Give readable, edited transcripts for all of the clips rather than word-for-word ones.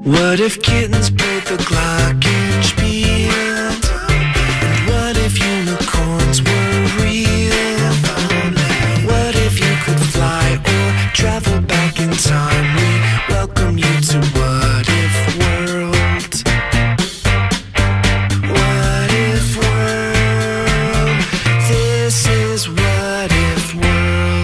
What if kittens played the glockenspiel? And what if unicorns were real? What if you could fly or travel back in time? We welcome you to What If World. What If World? This is What If World.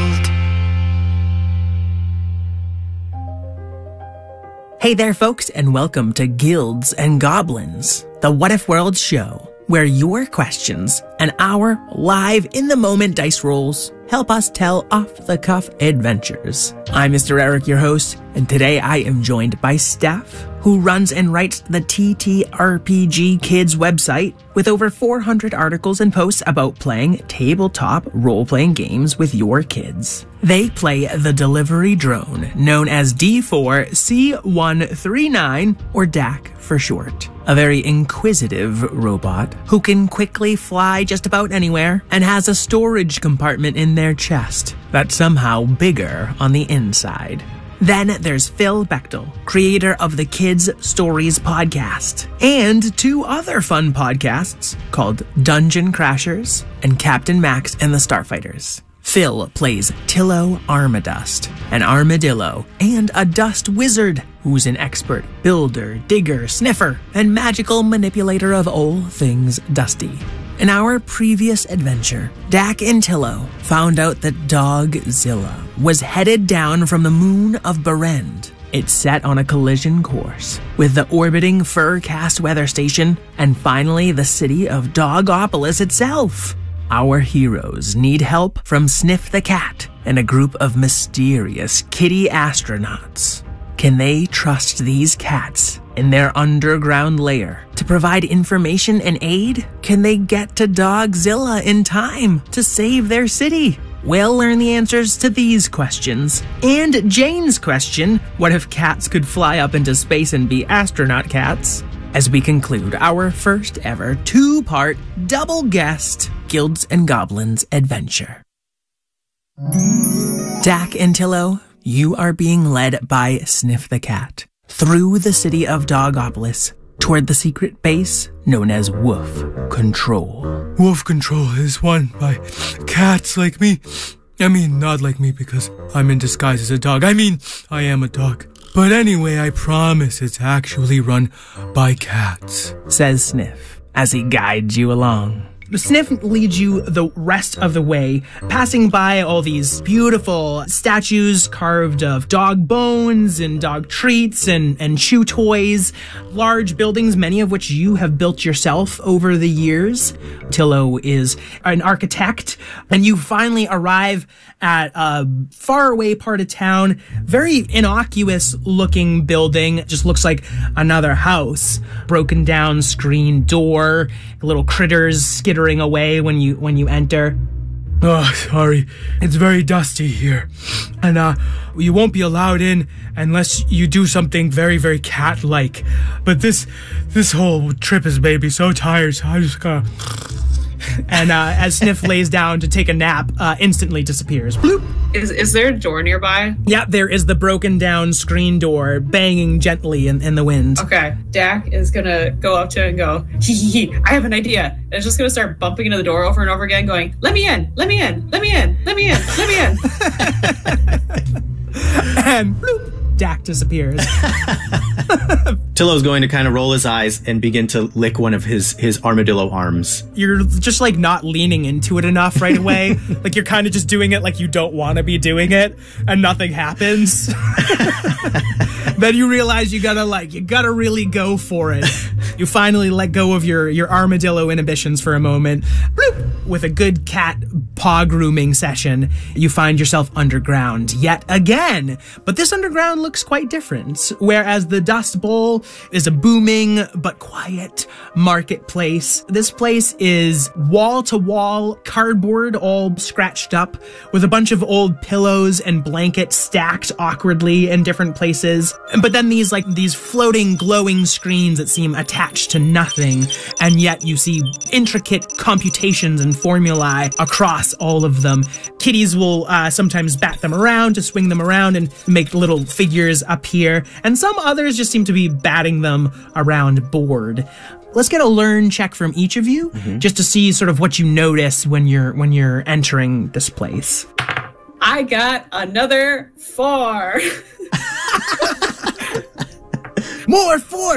Hey there, folks, and welcome to Guilds and Goblins, the What If World show, where your questions and our live in-the-moment dice rolls help us tell off-the-cuff adventures. I'm Mr. Eric, your host, and today I am joined by Steph, who runs and writes the TTRPG Kids website with over 400 articles and posts about playing tabletop role-playing games with your kids. They play the delivery drone, known as D4C139, or DAC for short. A very inquisitive robot who can quickly fly just about anywhere and has a storage compartment in their chest that's somehow bigger on the inside. Then there's Phil Bechtel, creator of the Kids Stories podcast, and two other fun podcasts called Dungeon Crashers and Captain Max and the Starfighters. Phil plays Tillo Armadust, an armadillo, and a dust wizard who's an expert builder, digger, sniffer, and magical manipulator of all things dusty. In our previous adventure, Dak and Tillo found out that Dogzilla was headed down from the moon of Berend. It's set on a collision course with the orbiting Furcast weather station and finally the city of Dogopolis itself. Our heroes need help from Sniff the Cat and a group of mysterious kitty astronauts. Can they trust these cats in their underground lair to provide information and aid? Can they get to Dogzilla in time to save their city? We'll learn the answers to these questions. And Jane's question, what if cats could fly up into space and be astronaut cats? As we conclude our first ever two-part double guest Guilds and Goblins adventure. Dak and Tillo, you are being led by Sniff the Cat through the city of Dogopolis toward the secret base known as Wolf Control. Wolf Control is run by cats like me. I mean, not like me because I'm in disguise as a dog. I mean, I am a dog. But anyway, I promise it's actually run by cats, says Sniff as he guides you along. Sniff leads you the rest of the way, passing by all these beautiful statues carved of dog bones and dog treats and chew toys, large buildings, many of which you have built yourself over the years. Tillo is an architect, and you finally arrive at a faraway part of town, very innocuous looking building, just looks like another house. Broken down screen door, little critters skittering away when you enter. Oh, sorry. It's very dusty here. And you won't be allowed in unless you do something very, very cat-like. But this whole trip has made me so tired, so I just gotta... And as Sniff lays down to take a nap, instantly disappears. Bloop. Is there a door nearby? Yeah, there is the broken down screen door banging gently in the wind. Okay, Dak is gonna go up to it and go, hee, I have an idea. And it's just gonna start bumping into the door over and over again, going, let me in, let me in, let me in, let me in, let me in. And bloop. Dak disappears. Tillo's going to kind of roll his eyes and begin to lick one of his armadillo arms. You're just like not leaning into it enough right away. Like you're kind of just doing it like you don't want to be doing it and nothing happens. Then you realize you gotta really go for it. You finally let go of your armadillo inhibitions for a moment. Bloop. With a good cat paw grooming session, you find yourself underground yet again. But this underground looks quite different. Whereas the Dust Bowl is a booming but quiet marketplace, this place is wall-to-wall cardboard all scratched up with a bunch of old pillows and blankets stacked awkwardly in different places. But then these floating glowing screens that seem attached to nothing, and yet you see intricate computations and formulae across all of them. Kitties will sometimes bat them around to swing them around and make little figures appear, and some others just seem to be batting them around board. Let's get a learn check from each of you, just to see sort of what you notice when you're entering this place. I got another 4. More 4!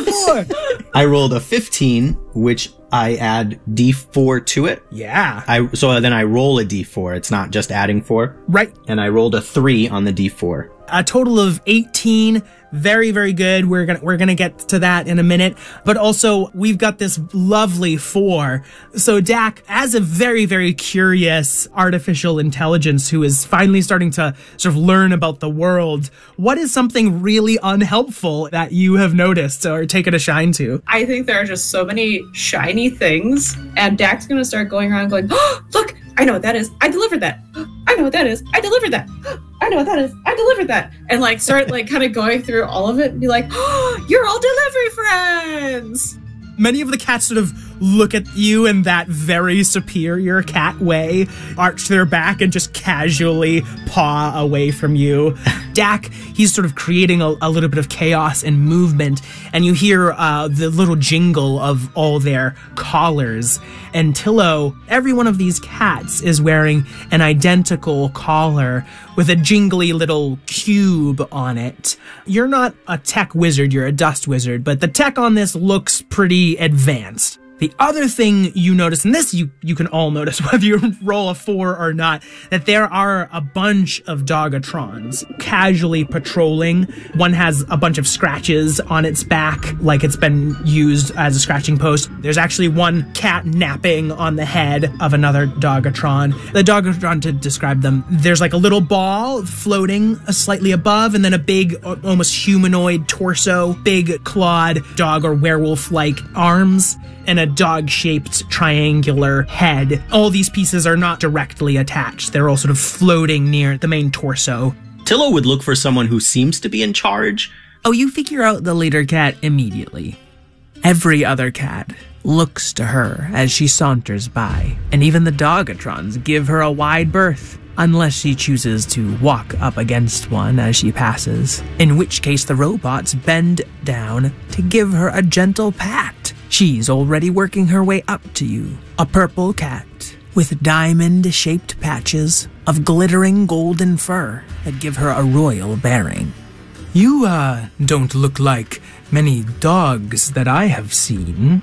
I rolled a 15, which I add D4 to it. Yeah. So then I roll a D4. It's not just adding 4. Right. And I rolled a 3 on the D4. A total of 18. Very, very good. We're gonna get to that in a minute. But also, we've got this lovely 4. So Dak, as a very, very curious artificial intelligence who is finally starting to sort of learn about the world, what is something really unhelpful that you have noticed or taken a shine to? I think there are just so many shiny things, and Dak's gonna start going around going, oh, look, I know what that is. I delivered that. I know what that is. I delivered that. I know what that is. I delivered that. And like start like kind of going through all of it and be like, oh, you're all delivery friends. Many of the cats sort of look at you in that very superior cat way, arch their back, and just casually paw away from you. Dak, he's sort of creating a little bit of chaos and movement, and you hear the little jingle of all their collars. And Tillo, every one of these cats is wearing an identical collar with a jingly little cube on it. You're not a tech wizard, you're a dust wizard, but the tech on this looks pretty advanced. The other thing you notice, and this you can all notice whether you roll a 4 or not, that there are a bunch of Dogatrons casually patrolling. One has a bunch of scratches on its back, like it's been used as a scratching post. There's actually one cat napping on the head of another Dogatron. The Dogatron, to describe them, there's like a little ball floating slightly above, and then a big, almost humanoid torso, big clawed dog or werewolf-like arms, and a dog-shaped triangular head. All these pieces are not directly attached. They're all sort of floating near the main torso. Tillo would look for someone who seems to be in charge. Oh, you figure out the leader cat immediately. Every other cat looks to her as she saunters by, and even the Dogatrons give her a wide berth, unless she chooses to walk up against one as she passes, in which case the robots bend down to give her a gentle pat. She's already working her way up to you, a purple cat with diamond-shaped patches of glittering golden fur that give her a royal bearing. You, don't look like many dogs that I have seen.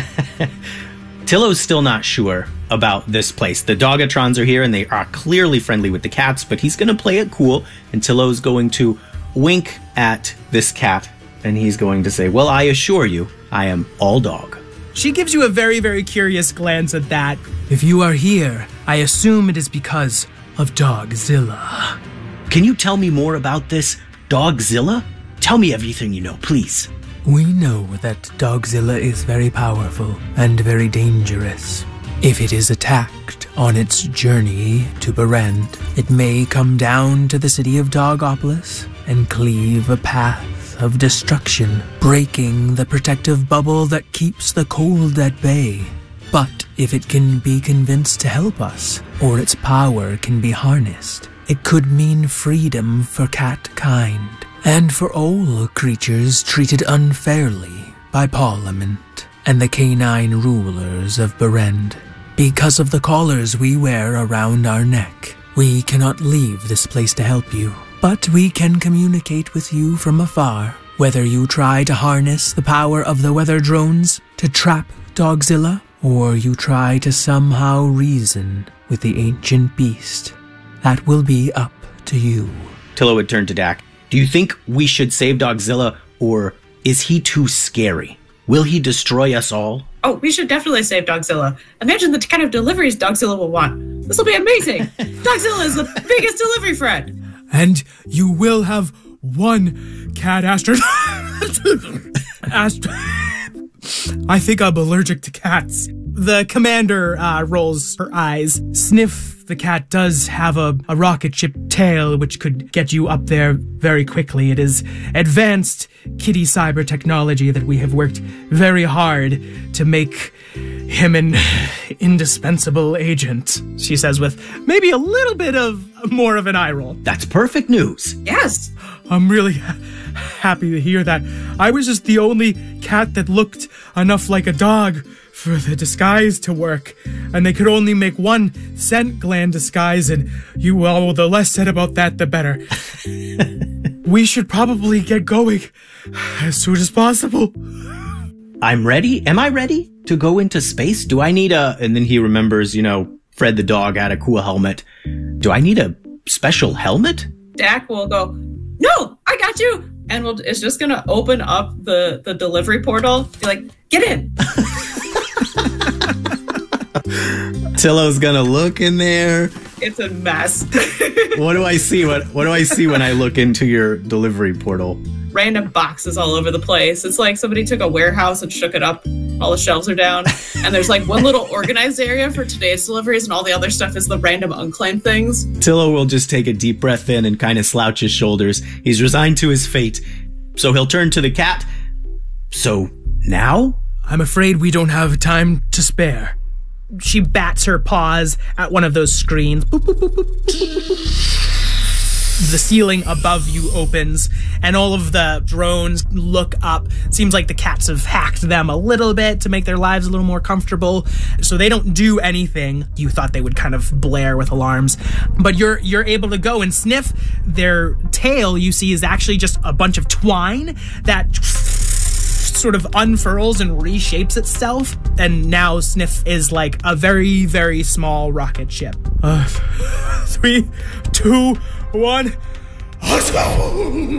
Tillo's still not sure about this place. The Dogatrons are here and they are clearly friendly with the cats, but he's going to play it cool, and Tillo's going to wink at this cat, and he's going to say, well, I assure you, I am all dog. She gives you a very, very curious glance at that. If you are here, I assume it is because of Dogzilla. Can you tell me more about this Dogzilla? Tell me everything you know, please. We know that Dogzilla is very powerful and very dangerous. If it is attacked on its journey to Berend, it may come down to the city of Dogopolis and cleave a path of destruction, breaking the protective bubble that keeps the cold at bay. But if it can be convinced to help us, or its power can be harnessed, it could mean freedom for catkind, and for all creatures treated unfairly by Parliament and the canine rulers of Berend. Because of the collars we wear around our neck, we cannot leave this place to help you. But we can communicate with you from afar, whether you try to harness the power of the weather drones to trap Dogzilla, or you try to somehow reason with the ancient beast. That will be up to you. Tillo would turn to Dak. Do you think we should save Dogzilla, or is he too scary? Will he destroy us all? Oh, we should definitely save Dogzilla. Imagine the kind of deliveries Dogzilla will want. This will be amazing. Dogzilla is the biggest delivery friend. And you will have one cat astronaut. I think I'm allergic to cats. The commander rolls her eyes. Sniff, the cat does have a rocket ship tail which could get you up there very quickly. It is advanced kitty cyber technology that we have worked very hard to make him indispensable agent, she says with maybe a little bit of more of an eye roll. That's perfect news. Yes. I'm really happy to hear that. I was just the only cat that looked enough like a dog for the disguise to work, and they could only make one scent gland disguise, and the less said about that, the better. We should probably get going as soon as possible. I'm ready. Am I ready to go into space? Do I need and then he remembers, Fred the dog had a cool helmet. Do I need a special helmet? Dak will go, no, I got you. And it's just going to open up the delivery portal. Be like, get in. Tillo's gonna look in there. It's a mess. What do I see? What do I see when I look into your delivery portal? Random boxes all over the place. It's like somebody took a warehouse and shook it up. All the shelves are down. And there's like one little organized area for today's deliveries, and all the other stuff is the random unclaimed things. Tillo will just take a deep breath in and kind of slouch his shoulders. He's resigned to his fate. So he'll turn to the cat. So now? I'm afraid we don't have time to spare. She bats her paws at one of those screens. Boop, boop, boop, boop, boop, boop, boop. The ceiling above you opens, and all of the drones look up. It seems like the cats have hacked them a little bit to make their lives a little more comfortable, so they don't do anything. You thought they would kind of blare with alarms, but you're able to go and sniff. Their tail, you see, is actually just a bunch of twine that sort of unfurls and reshapes itself, and now Sniff is like a very, very small rocket ship. 3, 2, 1. Let's go!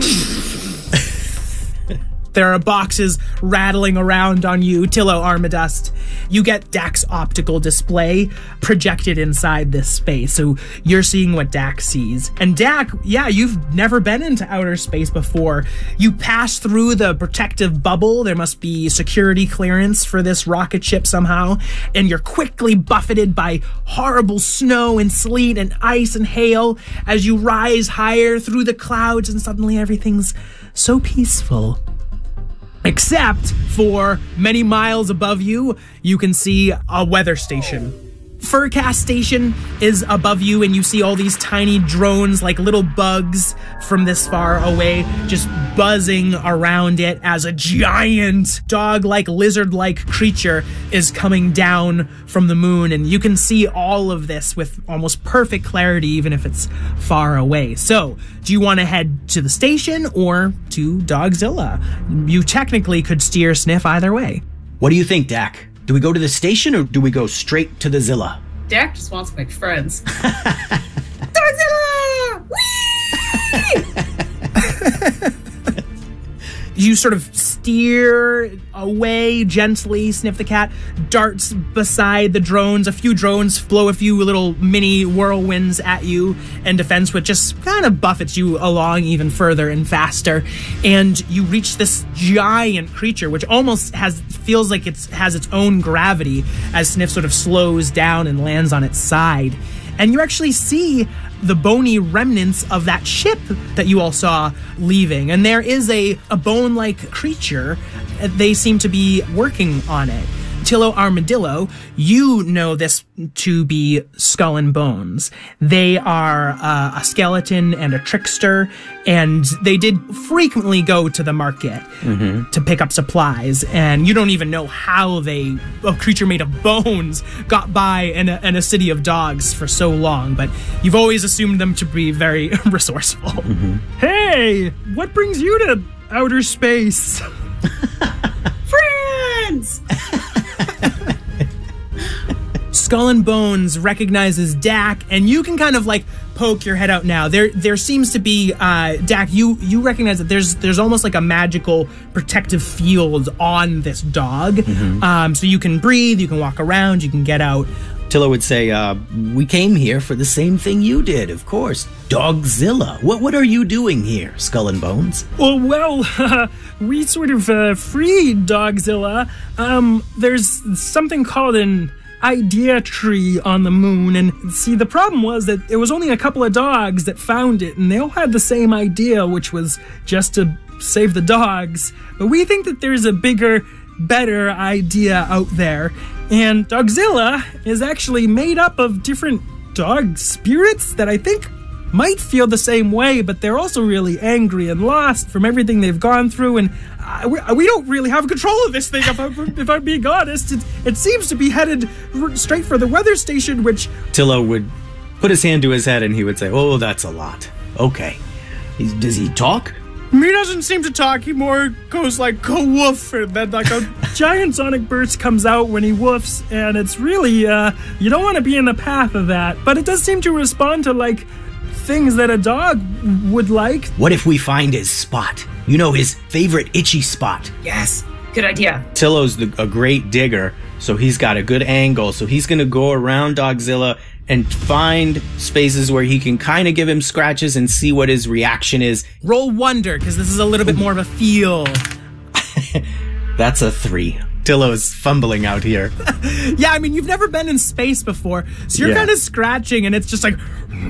There are boxes rattling around on you, Tillo Armadust. You get Dak's optical display projected inside this space, so you're seeing what Dak sees. And Dak, yeah, you've never been into outer space before. You pass through the protective bubble. There must be security clearance for this rocket ship somehow. And you're quickly buffeted by horrible snow and sleet and ice and hail as you rise higher through the clouds, and suddenly everything's so peaceful. Except for many miles above you, you can see a weather station. Furcast Station is above you, and you see all these tiny drones like little bugs from this far away just buzzing around it as a giant dog-like, lizard-like creature is coming down from the moon, and you can see all of this with almost perfect clarity even if it's far away. So, do you want to head to the station or to Dogzilla? You technically could steer Sniff either way. What do you think, Dak? Do we go to the station or do we go straight to the Zilla? Dak just wants to make friends. Dogzilla! Whee! You sort of steer away gently. Sniff the cat darts beside the drones. A few drones blow a few little mini whirlwinds at you in defense, which just kind of buffets you along even further and faster. And you reach this giant creature, which almost feels like it has its own gravity as Sniff sort of slows down and lands on its side. And you actually see the bony remnants of that ship that you all saw leaving. And there is a bone-like creature. They seem to be working on it. Tillo Armadillo, you know this to be Skull and Bones. They are a skeleton and a trickster, and they did frequently go to the market to pick up supplies, and you don't even know how a creature made of bones got by in a city of dogs for so long, but you've always assumed them to be very resourceful. Hey, what brings you to outer space? Friends! Skull and Bones recognizes Dak, and you can kind of like poke your head out now. There seems to be Dak. You recognize that there's almost like a magical protective field on this dog, so you can breathe, you can walk around, you can get out. Tillo would say, we came here for the same thing you did, of course. Dogzilla. What are you doing here, Skull and Bones? Well, we sort of freed Dogzilla. There's something called an idea tree on the moon, and see, the problem was that it was only a couple of dogs that found it, and they all had the same idea, which was just to save the dogs. But we think that there's a bigger, better idea out there, And Dogzilla is actually made up of different dog spirits that I think might feel the same way, but they're also really angry and lost from everything they've gone through, and we don't really have control of this thing, if I'm being honest. It seems to be headed straight for the weather station, which... Tillo would put his hand to his head and he would say, oh, that's a lot. Okay. Does he talk? He doesn't seem to talk. He more goes like, go woof, and then like a giant sonic burst comes out when he woofs, and it's really, you don't want to be in the path of that. But it does seem to respond to, like, things that a dog would like. What if we find his spot? You know, his favorite itchy spot. Yes, good idea. Tillo's a great digger, so he's got a good angle. So he's going to go around Dogzilla and find spaces where he can kind of give him scratches and see what his reaction is. Roll wonder, because this is a little bit more of a feel. That's a 3. Tillo's fumbling out here. Yeah, I mean, you've never been in space before, so you're kind of scratching, and it's just like...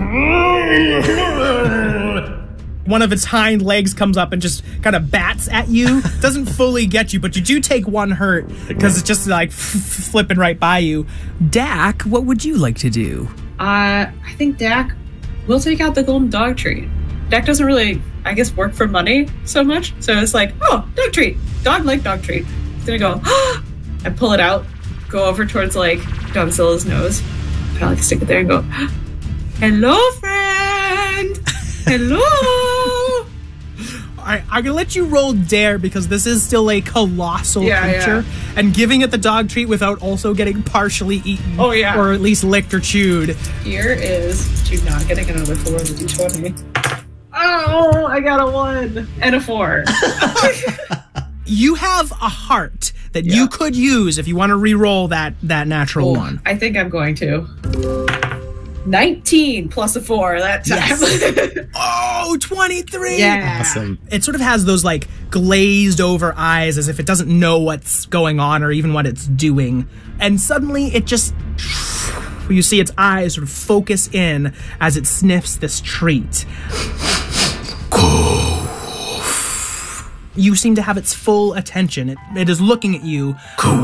One of its hind legs comes up and just kind of bats at you. Doesn't fully get you, but you do take one hurt, because it's just like flipping right by you. Dak, what would you like to do? I think Dak will take out the golden dog treat. Dak doesn't really, I guess, work for money so much, so it's like, oh, dog treat. Dog like dog treat. Gonna go and pull it out, go over towards like Dogzilla's nose, kind of like stick it there and go, hello, friend. Hello. I'm gonna let you roll dare, because this is still a colossal creature, and giving it the dog treat without also getting partially eaten, or at least licked or chewed. Here is to not getting another 4 on the d20. Oh, I got a 1 and a 4. You have a heart that you could use if you want to re-roll that natural one. I think I'm going to. 19 plus a 4 that time. Yes. Oh, 23! Yeah. Awesome. It sort of has those like glazed over eyes as if it doesn't know what's going on or even what it's doing. And suddenly it just... You see its eyes sort of focus in as it sniffs this treat. You seem to have its full attention. It is looking at you.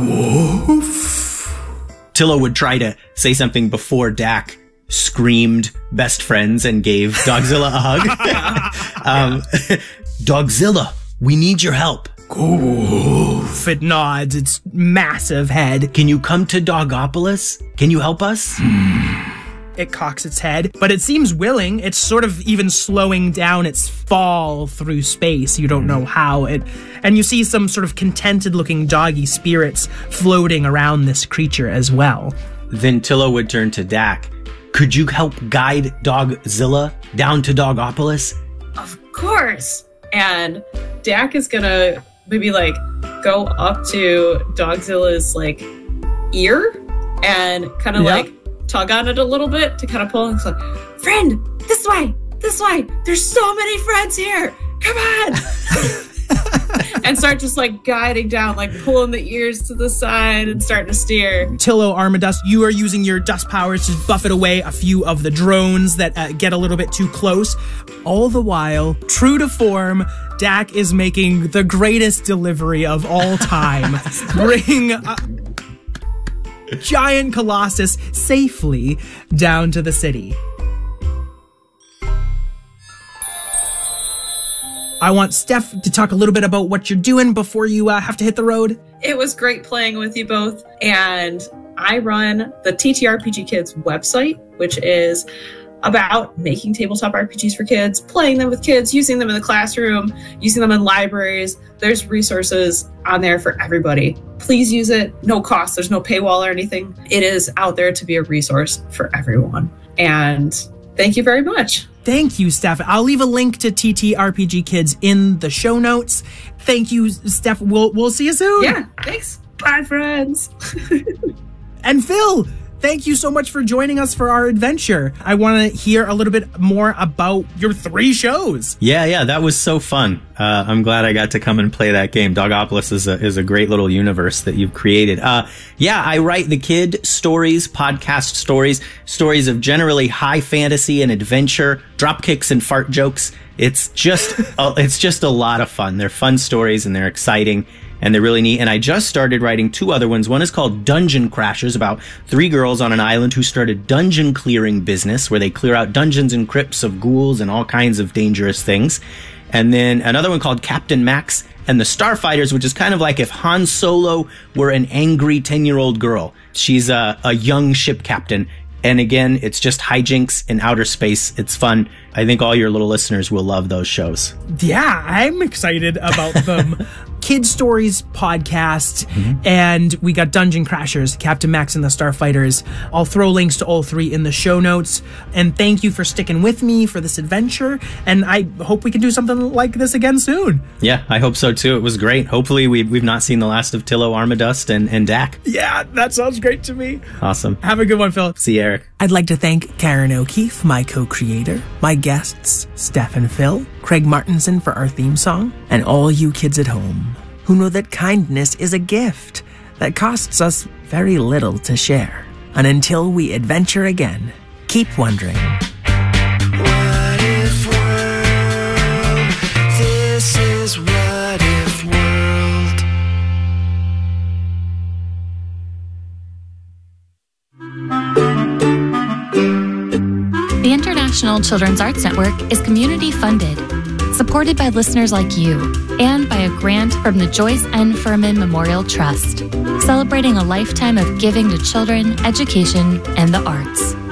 Tillo would try to say something before Dak screamed best friends and gave Dogzilla a hug. Dogzilla, we need your help. It nods its massive head. Can you come to Dogopolis? Can you help us? It cocks its head, but it seems willing. It's sort of even slowing down its fall through space. You don't know how. And you see some sort of contented-looking doggy spirits floating around this creature as well. Then Tillo would turn to Dak. Could you help guide Dogzilla down to Dogopolis? Of course. And Dak is gonna maybe like go up to Dogzilla's like ear and kind of like tug on it a little bit to kind of pull. It's like, friend, this way. There's so many friends here. Come on. And start just like guiding down, like pulling the ears to the side and starting to steer. Tillo Armadust, you are using your dust powers to buffet away a few of the drones that get a little bit too close. All the while, true to form, Dak is making the greatest delivery of all time. Bring a giant colossus safely down to the city. I want Steph to talk a little bit about what you're doing before you have to hit the road. It was great playing with you both. And I run the TTRPG Kids website, which is about making tabletop RPGs for kids, playing them with kids, using them in the classroom, using them in libraries. There's resources on there for everybody. Please use it. No cost. There's no paywall or anything. It is out there to be a resource for everyone. And thank you very much. Thank you, Steph. I'll leave a link to TTRPG Kids in the show notes. Thank you, Steph. We'll see you soon. Yeah, thanks. Bye, friends. And Phil, thank you so much for joining us for our adventure. I want to hear a little bit more about your 3 shows. Yeah, that was so fun. I'm glad I got to come and play that game. Dogopolis is a great little universe that you've created. I write the kid stories, podcast stories of generally high fantasy and adventure, drop kicks and fart jokes. It's just a lot of fun. They're fun stories and they're exciting. and they're really neat. And I just started writing 2 other ones. One is called Dungeon Crashers, about 3 girls on an island who start a dungeon clearing business where they clear out dungeons and crypts of ghouls and all kinds of dangerous things. And then another one called Captain Max and the Starfighters, which is kind of like if Han Solo were an angry 10-year-old girl. She's a young ship captain. And again, it's just hijinks in outer space. It's fun. I think all your little listeners will love those shows. Yeah, I'm excited about them. Kid Stories podcast, and we got Dungeon Crashers, Captain Max and the Starfighters. I'll throw links to all 3 in the show notes. And thank you for sticking with me for this adventure. And I hope we can do something like this again soon. Yeah, I hope so too. It was great. Hopefully we've not seen the last of Tillo, Armadust, and Dak. Yeah, that sounds great to me. Awesome. Have a good one, Phil. See you, Eric. I'd like to thank Karen O'Keefe, my co-creator, my guests, Steph and Phil, Craig Martinson for our theme song, and all you kids at home who know that kindness is a gift that costs us very little to share. And until we adventure again, keep wondering. What if world? This is What If World. The International Children's Arts Network is community funded, supported by listeners like you, and by a grant from the Joyce N. Furman Memorial Trust, celebrating a lifetime of giving to children, education, and the arts.